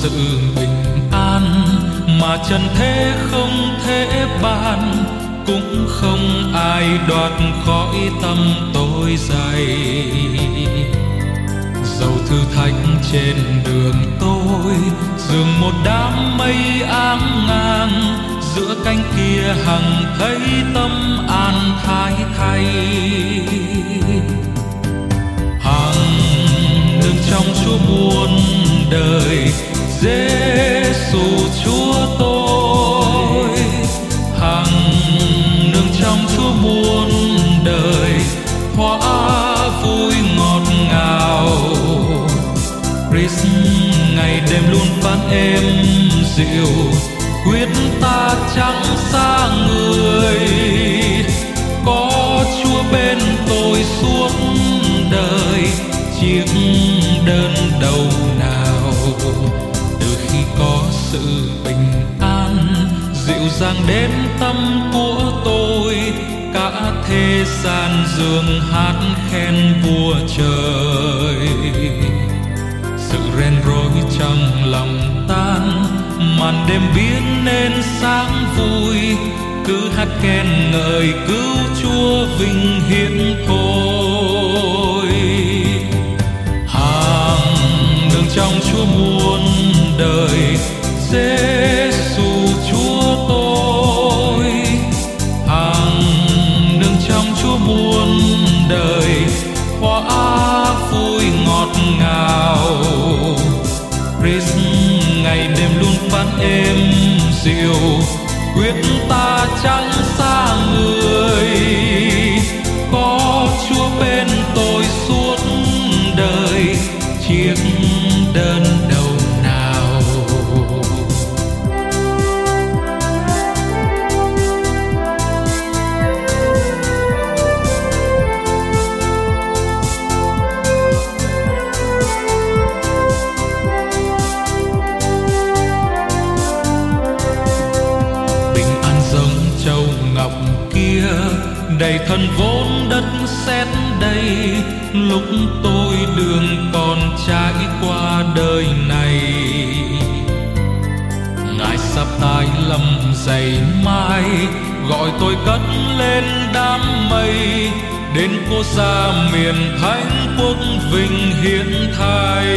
sự bình an mà trần thế không thể ban, cũng không ai đoạt khỏi tâm tôi dày. Dầu thử thách trên đường tôi dường một đám mây áng ngang, giữa cánh kia hằng thấy tâm an thái thay. Hằng nương trong Chúa muôn đời, Giêsu Chúa tôi. Hằng nương trong Chúa muôn đời, hóa vui ngọt ngào. Christ ngày đêm luôn phán êm dịu, quyết ta chẳng xa người. Có Chúa bên tôi suốt đời, chiếc đơn đầu nào. Từ khi có sự bình an dịu dàng đến tâm của tôi, cả thế gian dường hát khen vua trời. Sự ren rối trong lòng tan, màn đêm biến nên sáng vui, cứ hát khen ngợi cứu Chúa vinh hiển thôi. Hằng nương trong Chúa muôn đời, Giêsu Chúa tôi. Hằng nương trong Chúa muôn đời, hóa vui ngọt ngào. Christ ngày đêm luôn phán êm dịu, quyết ta chẳng xa người. Có Chúa bên tôi suốt đời, chiếc đơn đầu nào. Đầy thân vốn đất sét đầy, lúc tôi đường còn trải qua đời này. Ngài sắp tái lâm dày mai, gọi tôi cất lên đám mây, đến quốc gia miền thánh quốc vinh hiển thay.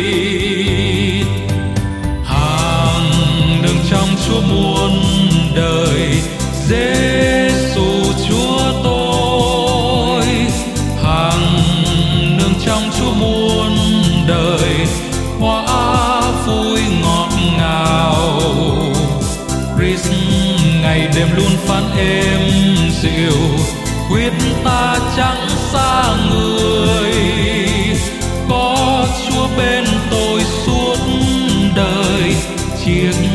Hằng nương trong Chúa muôn đời, Giêsu Chúa tôi. Hằng nương trong Chúa muôn đời, hóa vui ngọt ngào. Christ ngày đêm luôn phán êm dịu, quyết ta chẳng xa người. Có Chúa bên tôi suốt đời, chiếc